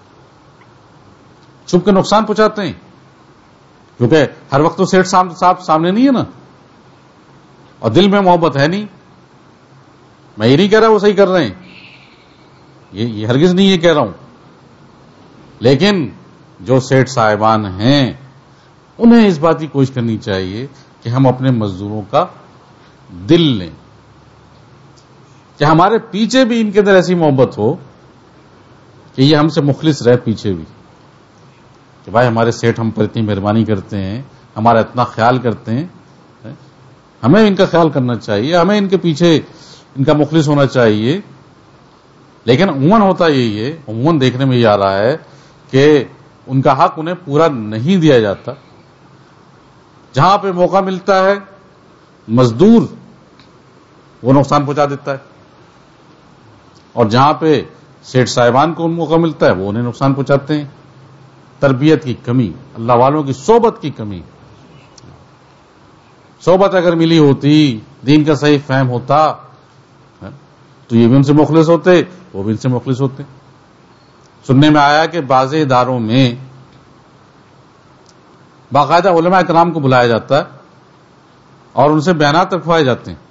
کے نقصان پہنچاتے ہیں، کیونکہ ہر وقت تو سیٹ صاحب سامنے نہیں ہے نا، اور دل میں محبت ہے نہیں. میں یہ نہیں کہہ رہا وہ صحیح کر رہے ہیں، یہ ہرگز نہیں یہ کہہ رہا ہوں، لیکن جو سیٹ صاحبان ہیں انہیں اس بات کی کوشش کرنی چاہیے کہ ہم اپنے مزدوروں کا دل لیں، کہ ہمارے پیچھے بھی ان کے اندر ایسی محبت ہو کہ یہ ہم سے مخلص رہے پیچھے بھی، کہ بھائی ہمارے سیٹ ہم پر اتنی مہربانی کرتے ہیں، ہمارا اتنا خیال کرتے ہیں، ہمیں ان کا خیال کرنا چاہیے، ہمیں ان کے پیچھے ان کا مخلص ہونا چاہیے. لیکن عموماً ہوتا یہی ہے، عموماً دیکھنے میں یہ آ رہا ہے کہ ان کا حق انہیں پورا نہیں دیا جاتا. جہاں پہ موقع ملتا ہے مزدور وہ نقصان پہنچا دیتا ہے، اور جہاں پہ سیٹ صاحبان کو موقع ملتا ہے وہ انہیں نقصان پہنچاتے ہیں. تربیت کی کمی، اللہ والوں کی صحبت کی کمی. صحبت اگر ملی ہوتی، دین کا صحیح فہم ہوتا تو یہ بھی ان سے مخلص ہوتے، وہ بھی ان سے مخلص ہوتے. سننے میں آیا کہ بعض اداروں میں باقاعدہ علماء کرام کو بلایا جاتا ہے اور ان سے بیانات رکھوائے جاتے ہیں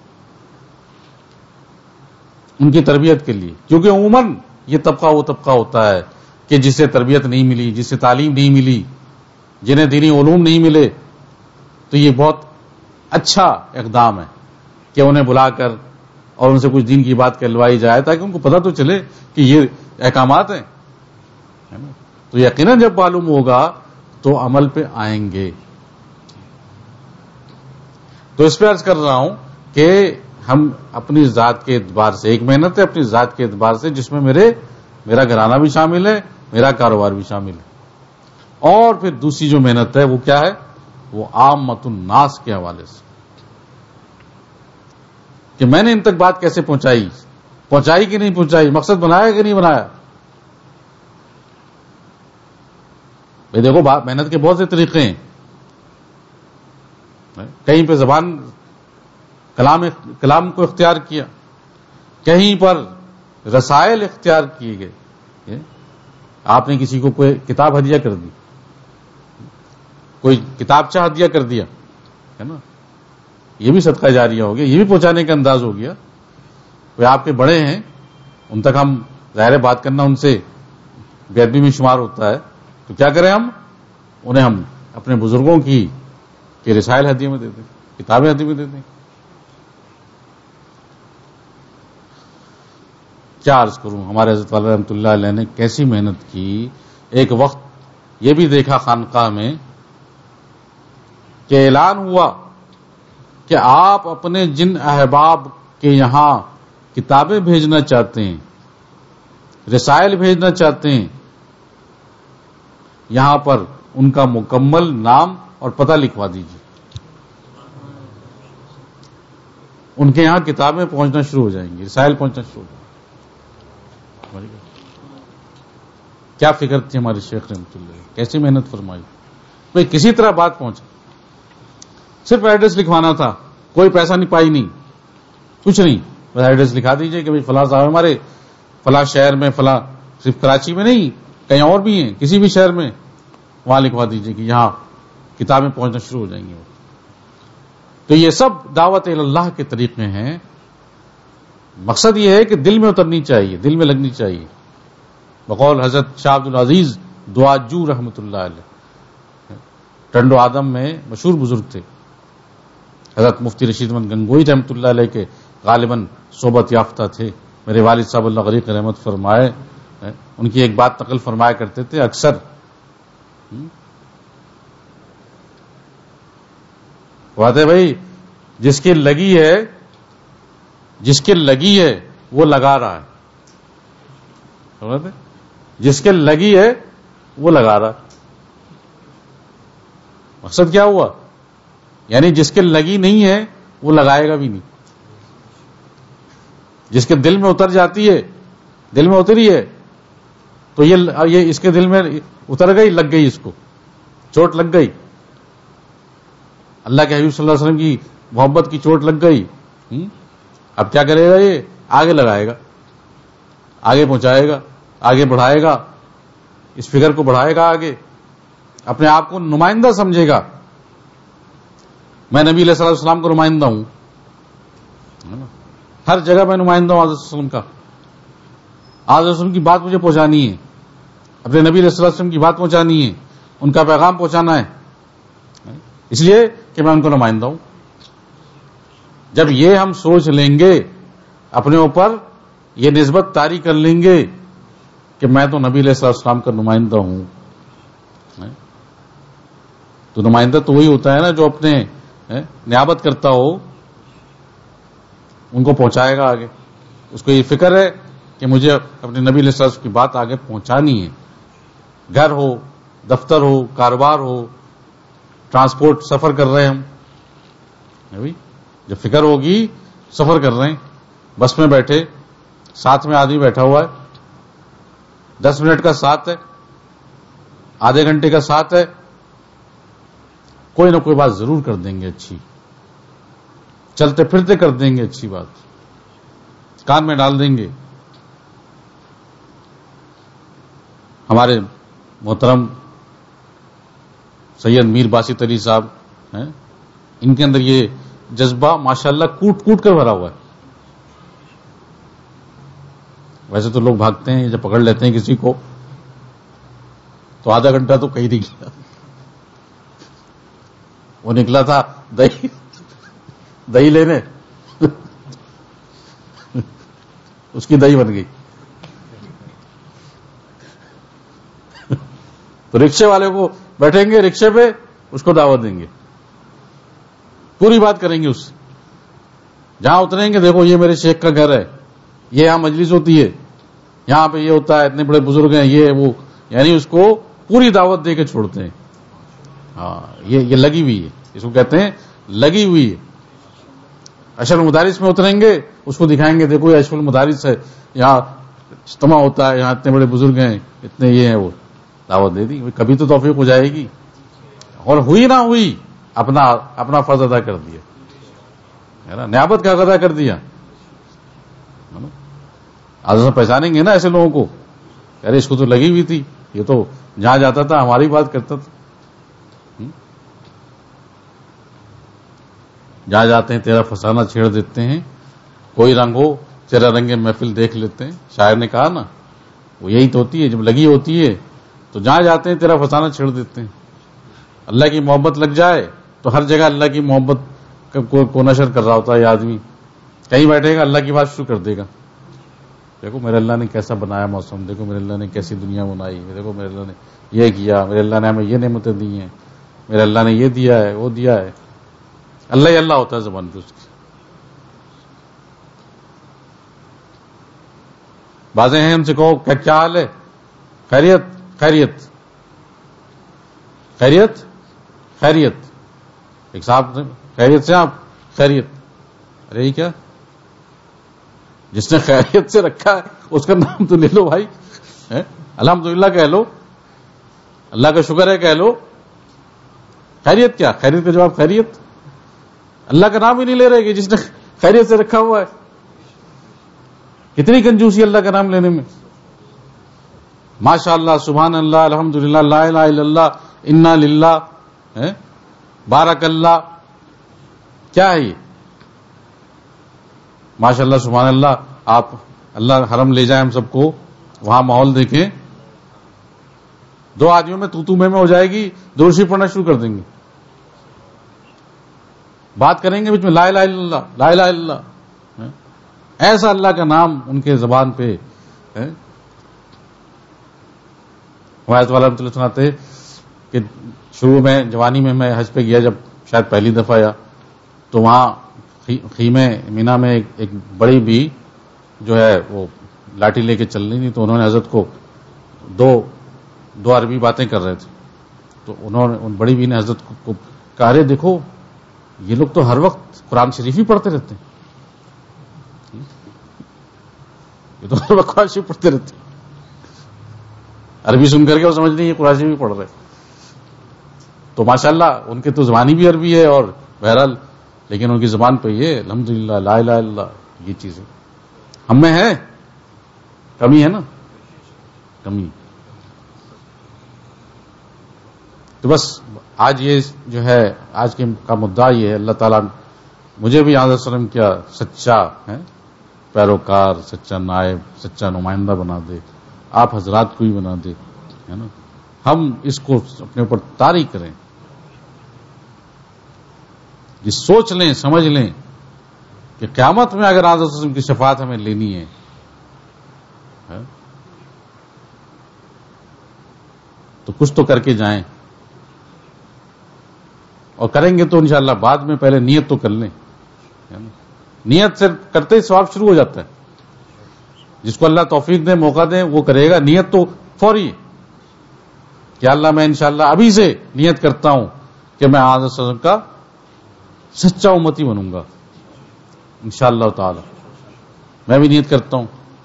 ان کی تربیت کے لیے، کیونکہ عموماً یہ طبقہ وہ طبقہ ہوتا ہے کہ جسے تربیت نہیں ملی، جسے تعلیم نہیں ملی، جنہیں دینی علوم نہیں ملے. تو یہ بہت اچھا اقدام ہے کہ انہیں بلا کر اور ان سے کچھ دین کی بات کہلوائی جائے، تاکہ ان کو پتہ تو چلے کہ یہ احکامات ہیں. تو یقیناً جب معلوم ہوگا تو عمل پہ آئیں گے. تو اس پہ عرض کر رہا ہوں کہ ہم اپنی ذات کے اعتبار سے، ایک محنت ہے اپنی ذات کے اعتبار سے جس میں میرا گھرانہ بھی شامل ہے، میرا کاروبار بھی شامل ہے. اور پھر دوسری جو محنت ہے وہ کیا ہے؟ وہ عامۃ الناس کے حوالے سے، کہ میں نے ان تک بات کیسے پہنچائی کہ نہیں پہنچائی، مقصد بنایا کہ نہیں بنایا. بھائی دیکھو محنت کے بہت سے طریقے ہیں. کہیں پہ زبان کلام کو اختیار کیا، کہیں پر رسائل اختیار کیے گئے. آپ نے کسی کو کوئی کتاب ہدیہ کر دی، کوئی کتابچہ ہدیہ کر دیا ہے نا، یہ بھی صدقہ جاریہ ہو گیا، یہ بھی پہنچانے کا انداز ہو گیا. کوئی آپ کے بڑے ہیں، ان تک ہم ظاہر بات کرنا ان سے بے ادبی میں شمار ہوتا ہے، تو کیا کریں انہیں ہم اپنے بزرگوں کی رسائل ہدیے میں دے دیں، کتابیں ہدیے میں دے دیں. کیا عرض کروں، ہمارے حضرت والا رحمۃ اللہ علیہ نے کیسی محنت کی. ایک وقت یہ بھی دیکھا خانقاہ میں کہ اعلان ہوا کہ آپ اپنے جن احباب کے یہاں کتابیں بھیجنا چاہتے ہیں، رسائل بھیجنا چاہتے ہیں، یہاں پر ان کا مکمل نام اور پتہ لکھوا دیجیے. ان کے یہاں کتابیں پہنچنا شروع ہو جائیں گی، رسائل پہنچنا شروع ہو جائیں گی. کیا فکر تھی ہمارے شیخ رحمۃ اللہ، کیسی محنت فرمائی. بھائی کسی طرح بات پہنچا، صرف ایڈریس لکھوانا تھا، کوئی پیسہ نہیں پائی، نہیں کچھ نہیں، بس ایڈریس لکھا دیجئے کہ بھائی فلاں صاحب ہمارے فلاں شہر میں، فلاں صرف کراچی میں نہیں کہیں اور بھی ہیں، کسی بھی شہر میں وہاں لکھوا دیجئے کہ یہاں کتابیں پہنچنا شروع ہو جائیں گی. تو یہ سب دعوت اللہ کے طریقے ہیں. مقصد یہ ہے کہ دل میں اترنی چاہیے، دل میں لگنی چاہیے. بقول حضرت شاہ عبد العزیز دعاجو رحمۃ اللہ علیہ، ٹنڈو آدم میں مشہور بزرگ تھے. حضرت مفتی رشید احمد گنگوئی رحمۃ اللہ علیہ کے غالباً صحبت یافتہ تھے. میرے والد صاحب اللہ غریق رحمت فرمائے، ان کی ایک بات نقل فرمایا کرتے تھے اکثر، بات ہے بھائی جس کی لگی ہے وہ لگا رہا ہے، جس کے لگی ہے وہ لگا رہا. مقصد کیا ہوا؟ یعنی جس کے لگی نہیں ہے وہ لگائے گا بھی نہیں. جس کے دل میں اتر جاتی ہے، دل میں اتری ہے تو یہ اس کے دل میں اتر گئی، لگ گئی، اس کو چوٹ لگ گئی، اللہ کے حبیب صلی اللہ علیہ وسلم کی محبت کی چوٹ لگ گئی. اب کیا کرے گا؟ یہ آگے لگائے گا، آگے پہنچائے گا، آگے بڑھائے گا، اس فکر کو بڑھائے گا، آگے اپنے آپ کو نمائندہ سمجھے گا. میں نبی علیہ الصلوۃ والسلام کا نمائندہ ہوں، ہر جگہ میں نمائندہ ہوں حضرت وسلم کا. حضرت وسلم کی بات مجھے پہنچانی ہے، اپنے نبی علیہ الصلوۃ والسلام کی بات پہنچانی ہے، ان کا پیغام پہنچانا ہے، اس لیے کہ میں ان کو نمائندہ ہوں. جب یہ ہم سوچ لیں گے، اپنے اوپر یہ نسبت طاری کر لیں گے کہ میں تو نبی علیہ الصلوۃ والسلام کا نمائندہ ہوں، تو نمائندہ تو وہی ہوتا ہے نا جو اپنے نیابت کرتا ہو، ان کو پہنچائے گا آگے. اس کو یہ فکر ہے کہ مجھے اپنے نبی علیہ الصلوۃ والسلام کی بات آگے پہنچانی ہے. گھر ہو، دفتر ہو، کاروبار ہو، ٹرانسپورٹ، سفر کر رہے ہیں ہم، جب فکر ہوگی سفر کر رہے ہیں، بس میں بیٹھے، ساتھ میں آدمی بیٹھا ہوا ہے، 10 منٹ کا ساتھ ہے، آدھے گھنٹے کا ساتھ ہے، کوئی نہ کوئی بات ضرور کر دیں گے اچھی، چلتے پھرتے کر دیں گے اچھی بات، کان میں ڈال دیں گے. ہمارے محترم سید میر باسط علی صاحب ہیں، ان کے اندر یہ جذبہ ماشاءاللہ کوٹ کوٹ کر بھرا ہوا ہے. ویسے تو لوگ بھاگتے ہیں، جب پکڑ لیتے ہیں کسی کو تو آدھا گھنٹہ تو کہیں نہیں گیا. وہ نکلا تھا دہی لینے، اس کی دہی بن گئی. تو رکشے والے کو بیٹھیں گے رکشے پہ، اس کو دعوت دیں گے، پوری بات کریں گے اس سے. جہاں اتریں گے دیکھو یہ میرے شیخ کا گھر ہے، یہ یہاں مجلس ہوتی ہے، یہاں پہ یہ ہوتا ہے، اتنے بڑے بزرگ ہیں، یہ وہ، یعنی اس کو پوری دعوت دے کے چھوڑتے ہیں. ہاں یہ لگی ہوئی ہے، اس کو کہتے ہیں لگی ہوئی ہے. اشرف المدارس میں اتریں گے، اس کو دکھائیں گے دیکھو یہ اشرف المدارس ہے، یہاں اجتماع ہوتا ہے، یہاں اتنے بڑے بزرگ ہیں، اتنے یہ ہیں، وہ دعوت دے دی. کبھی تو توفیق ہو جائے گی، اور ہوئی نہ ہوئی اپنا فرض ادا کر دیا، ہے نا، نیابت کا ادا کر دیا. آج ہم پہچانیں گے نا ایسے لوگوں کو، ارے اس کو تو لگی ہوئی تھی، یہ تو جہاں جاتا تھا ہماری بات کرتا تھا. جہاں جاتے ہیں تیرا فسانہ چھیڑ دیتے ہیں، کوئی رنگ ہو تیرا رنگ محفل دیکھ لیتے ہیں. شاعر نے کہا نا، وہ یہی تو ہوتی ہے، جب لگی ہوتی ہے تو جہاں جاتے ہیں تیرا فسانہ چھیڑ دیتے ہیں. اللہ کی محبت لگ جائے تو ہر جگہ اللہ کی محبت کو نشر کر رہا ہوتا ہے یہ آدمی. کہیں بیٹھے گا اللہ کی بات شروع کر دے گا، دیکھو میرے اللہ نے کیسا بنایا موسم، دیکھو میرے اللہ نے کیسی دنیا بنائی، دیکھو میرے اللہ نے یہ کیا، میرے اللہ نے ہمیں یہ نعمتیں دی ہیں، میرے اللہ نے یہ دیا ہے وہ دیا ہے. اللہ ہی اللہ ہوتا ہے زبان پہ اس کی. بازیں ہیں ہم سے کہو کیا حال ہے، خیریت خیریت خیریت خیریت. ایک صاحب خیریت سے آپ خیریت، ارے یہ کیا، جس نے خیریت سے رکھا ہے اس کا نام تو لے لو بھائی. الحمدللہ کہہ لو، اللہ کا شکر ہے کہہ لو. خیریت کیا، خیریت کا جواب خیریت. اللہ کا نام ہی نہیں لے رہے کہ جس نے خیریت سے رکھا ہوا ہے. کتنی کنجوسی اللہ کا نام لینے میں. ماشاء اللہ، سبحان اللہ، الحمدللہ، لا الہ الا اللہ، انا للہ، بارک اللہ، کیا ہے یہ؟ ماشاء اللہ سبحان اللہ. آپ اللہ حرم لے جائیں ہم سب کو، وہاں ماحول دیکھیں، دو آدمیوں میں تو میں ہو جائے گی، درود شریف پڑھنا شروع کر دیں گے، بات کریں گے بیچ میں لا الہ الا اللہ، لا الہ الا اللہ. ایسا اللہ کا نام ان کے زبان پہ ہے. حضرت والا رحمۃ اللہ سناتے کہ شروع میں جوانی میں میں حج پہ گیا جب شاید پہلی دفعہ یا تو وہاں خیمے مینا میں ایک بڑی بھی جو ہے وہ لاٹھی لے کے چل رہی تھی، تو انہوں نے حضرت کو دو عربی باتیں کر رہے تھے، تو انہوں نے ان بڑی بھی نے حضرت کو کہا رے دیکھو یہ لوگ تو ہر وقت قرآن شریف ہی پڑھتے رہتے ہیں، یہ تو ہر وقت قرآن شریف پڑھتے رہتے ہیں. عربی سن کر کے وہ سمجھ نہیں یہ قرآن شریف ہی پڑھ رہے. تو ماشاءاللہ ان کے تو زبانی بھی عربی ہے، اور بہرحال لیکن ان کی زبان پہ یہ الحمدللہ لا الہ الا اللہ یہ چیزیں ہم میں ہے، کمی ہے نا، کمی. تو بس آج یہ جو ہے آج کے کا مدعا یہ ہے، اللہ تعالیٰ مجھے بھی آدھا وسلم کیا سچا ہے پیروکار، سچا نائب، سچا نمائندہ بنا دے، آپ حضرات کو ہی بنا دے، ہے نا. ہم اس کو اپنے اوپر طاری کریں، یہ سوچ لیں سمجھ لیں کہ قیامت میں اگر آدھا وسلم کی شفاعت ہمیں لینی ہے تو کچھ تو کر کے جائیں، اور کریں گے تو انشاءاللہ بعد میں پہلے نیت تو کر لیں. نیت سے کرتے ہی ثواب شروع ہو جاتا ہے. جس کو اللہ توفیق دے موقع دے وہ کرے گا. نیت تو فوری ہے کہ اللہ میں انشاءاللہ ابھی سے نیت کرتا ہوں کہ میں آدھا وسلم کا سچا امتی بنوں گا انشاءاللہ تعالی. میں بھی نیت کرتا ہوں،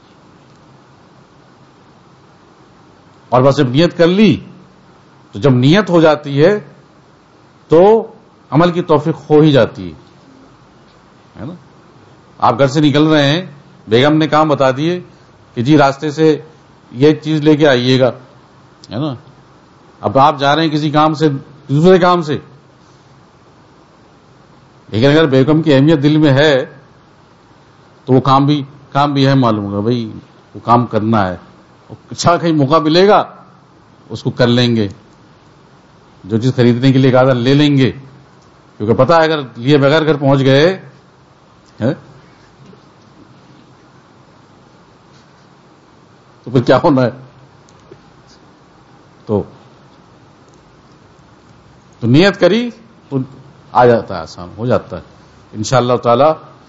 اور بس جب نیت کر لی تو جب نیت ہو جاتی ہے تو عمل کی توفیق ہو ہی جاتی ہے نا. آپ گھر سے نکل رہے ہیں، بیگم نے کام بتا دیے کہ جی راستے سے یہ چیز لے کے آئیے گا، ہے نا. اب آپ جا رہے ہیں کسی کام سے دوسرے کام سے، لیکن اگر بیگم کی اہمیت دل میں ہے تو وہ کام بھی ہے معلوم ہوگا بھائی وہ کام کرنا ہے. اچھا کہیں موقع ملے گا اس کو کر لیں گے، جو چیز خریدنے کے لیے کہا تھا لے لیں گے، کیونکہ پتا ہے اگر لیے بغیر گھر پہنچ گئے تو پھر کیا ہونا ہے. تو تو نیت کری تو آ جاتا ہے، آسان ہو جاتا ہے انشاءاللہ تعالی۔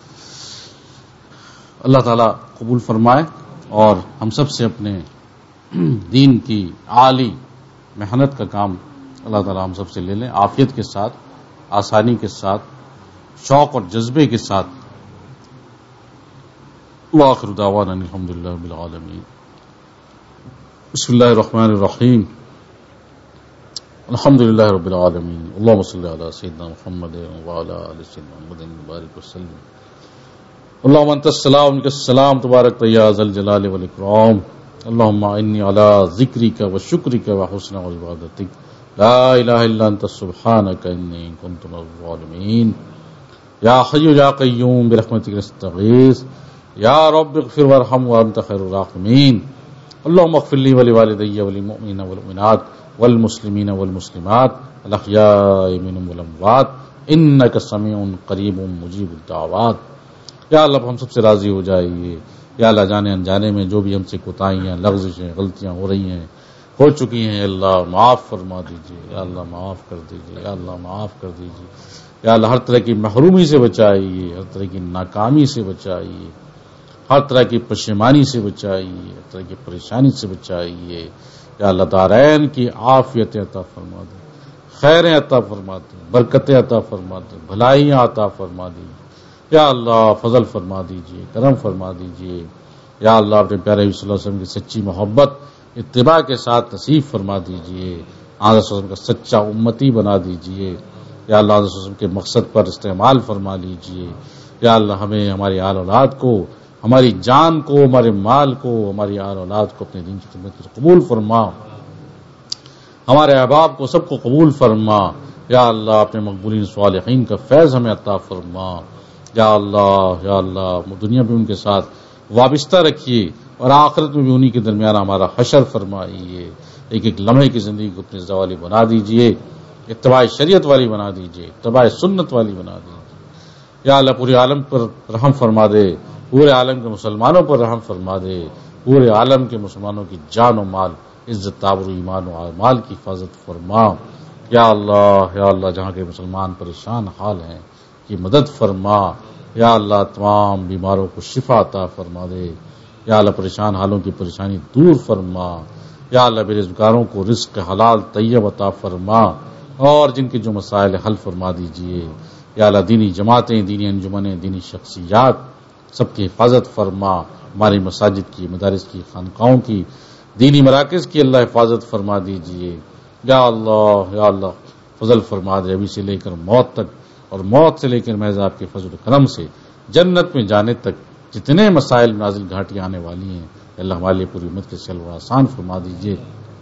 اللہ تعالی قبول فرمائے اور ہم سب سے اپنے دین کی عالی محنت کا کام اللہ تعالی ہم سب سے لے لیں، عافیت کے ساتھ، آسانی کے ساتھ، شوق اور جذبے کے ساتھ۔ وآخر دعوانا الحمدللہ رب العالمین۔ بسم اللہ الرحمن الرحیم، الحمدللہ رب العالمین، اللہم صلی علی سیدنا محمد وعلی آل سیدنا محمد مبارک وسلم۔ اللہم انت السلام منک السلام تبارک یا ذا الجلال والاکرام، اللہم انی علی ذکرک و شکرک و حسن عبادتک، لا الہ الا انت سبحانک انی کنت من الظالمین، یا حی یا قیوم برحمتک نستغیث، یا رب اغفر وارحم وانت خیر الراحمین، اللہم اغفر لی ولوالدی وللمؤمنین والمؤمنات والمسلمین والمسلمات الاحیاء منہم والاموات انک سمیع قریب مجیب الدعوات۔ یا اللہ ہم سب سے راضی ہو جائیے، یا اللہ جانے انجانے میں جو بھی ہم سے کوتاہیاں، لغزشیں، غلطیاں ہو رہی ہیں، ہو چکی ہیں، اللہ معاف فرما دیجیے، یا اللہ معاف کر دیجیے، یا اللہ معاف کر دیجیے، یا اللہ ہر طرح کی محرومی سے بچائیے، ہر طرح کی ناکامی سے بچائیے، ہر طرح کی پشیمانی سے بچائیے، ہر طرح کی پریشانی سے بچائیے، یا اللہ دارین کی عافیت عطا فرما دے، خیریں عطا فرما دے، برکتیں عطا فرما دے، بھلائیاں عطا فرما دیجیے، یا اللہ فضل فرما دیجیے، کرم فرما دیجیے، یا اللہ اپنے پیارے صلی اللہ علیہ وسلم کی سچی محبت اتباع کے ساتھ نصیب فرما دیجیے، آن صلی اللہ علیہ وسلم کا سچا امتی بنا دیجیے، یا اللہ آن صلی اللہ علیہ وسلم کے مقصد پر استعمال فرما لیجیے، یا اللہ ہمیں، ہماری آل اولاد کو، ہماری جان کو، ہمارے مال کو، ہماری آل اولاد کو اپنے دین کی خدمت میں قبول فرما، ہمارے احباب کو سب کو قبول فرما، یا اللہ اپنے مقبولین صالحین کا فیض ہمیں عطا فرما، یا اللہ دنیا میں ان کے ساتھ وابستہ رکھیے اور آخرت میں بھی انہی کے درمیان ہمارا حشر فرمائیے، ایک ایک لمحے کی زندگی کو اپنے زوالی بنا دیجیے، اتباع شریعت والی بنا دیجیے، اتباع سنت والی بنا دیجیے، یا اللہ پورے عالم پر رحم فرما دے، پورے عالم کے مسلمانوں پر رحم فرما دے، پورے عالم کے مسلمانوں کی جان و مال، عزت تابر و ایمان و اعمال کی حفاظت فرما، یا اللہ جہاں کے مسلمان پریشان حال ہیں کی مدد فرما، یا اللہ تمام بیماروں کو شفا عطا فرما دے، یا اللہ پریشان حالوں کی پریشانی دور فرما، یا اللہ بے روزگاروں کو رزق حلال طیب عطا فرما، اور جن کے جو مسائل حل فرما دیجئے، یا اللہ دینی جماعتیں، دینی انجمنیں، دینی شخصیات سب کی حفاظت فرما، ہماری مساجد کی، مدارس کی، خانقاہوں کی، دینی مراکز کی اللہ حفاظت فرما دیجئے، یا اللہ فضل فرما دے ابھی سے لے کر موت تک، اور موت سے لے کر محض آپ کے فضل و کرم سے جنت میں جانے تک جتنے مسائل نازل گھاٹیاں آنے والی ہیں، اللہ ہمارے لیے پوری امت کے سلو آسان فرما دیجئے،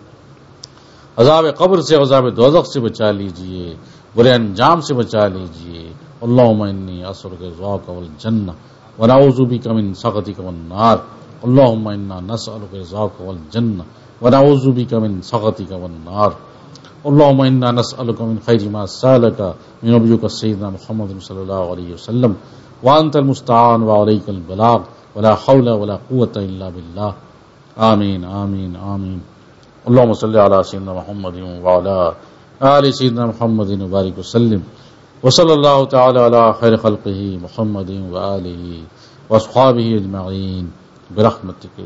عذاب قبر سے، عذاب دوزخ سے بچا لیجئے، برے انجام سے بچا لیجئے، اللہم انی اسألک رضاک والجنہ ونعوذ بک من سخطک والنار، اللہم انا نسألک رضاک والجنہ ونعوذ بک من سخطک والنار، اللہم انا نسألک من خیر ما سألک من نبیک سیدنا محمد صلی اللہ علیہ وسلم وانت المستعان وعلیک البلاغ ولا حول ولا قوة الا باللہ، آمین آمین آمین۔ اللہم صلی علی سیدنا محمد وعلی آل سیدنا محمد وبارک وسلم، وصلی اللہ تعالی علی خیر خلقہ محمد وآلہ واصحابہ اجمعین برحمتک